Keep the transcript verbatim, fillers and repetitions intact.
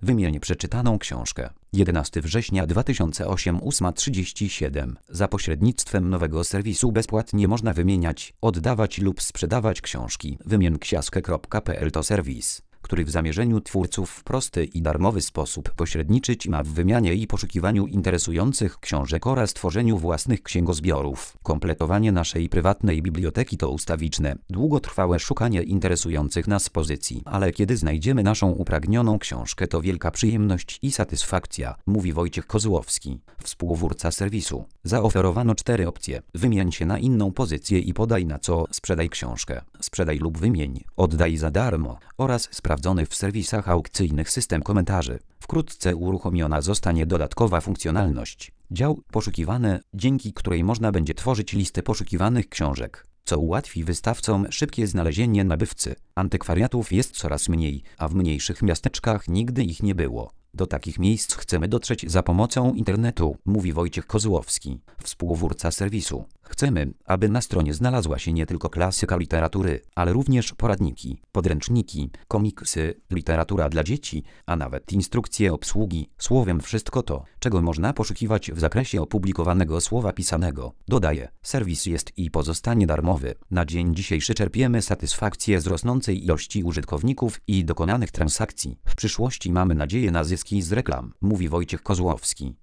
Wymień przeczytaną książkę. jedenastego września dwa tysiące ósmego, ósma trzydzieści siedem. Za pośrednictwem nowego serwisu bezpłatnie można wymieniać, oddawać lub sprzedawać książki. wymień książkę kropka p l to serwis, który w zamierzeniu twórców w prosty i darmowy sposób pośredniczyć ma w wymianie i poszukiwaniu interesujących książek oraz tworzeniu własnych księgozbiorów. Kompletowanie naszej prywatnej biblioteki to ustawiczne, długotrwałe szukanie interesujących nas pozycji. Ale kiedy znajdziemy naszą upragnioną książkę, to wielka przyjemność i satysfakcja, mówi Wojciech Kozłowski, współtwórca serwisu. Zaoferowano cztery opcje. Wymień się na inną pozycję i podaj na co. Sprzedaj książkę. Sprzedaj lub wymień. Oddaj za darmo. Oraz sprawdzony w serwisach aukcyjnych system komentarzy. Wkrótce uruchomiona zostanie dodatkowa funkcjonalność. Dział poszukiwane, dzięki której można będzie tworzyć listę poszukiwanych książek, co ułatwi wystawcom szybkie znalezienie nabywcy. Antykwariatów jest coraz mniej, a w mniejszych miasteczkach nigdy ich nie było. Do takich miejsc chcemy dotrzeć za pomocą internetu, mówi Wojciech Kozłowski, współtwórca serwisu. Chcemy, aby na stronie znalazła się nie tylko klasyka literatury, ale również poradniki, podręczniki, komiksy, literatura dla dzieci, a nawet instrukcje obsługi. Słowem wszystko to, czego można poszukiwać w zakresie opublikowanego słowa pisanego. Dodaje, serwis jest i pozostanie darmowy. Na dzień dzisiejszy czerpiemy satysfakcję z rosnącej ilości użytkowników i dokonanych transakcji. W przyszłości mamy nadzieję na zyski z reklam, mówi Wojciech Kozłowski.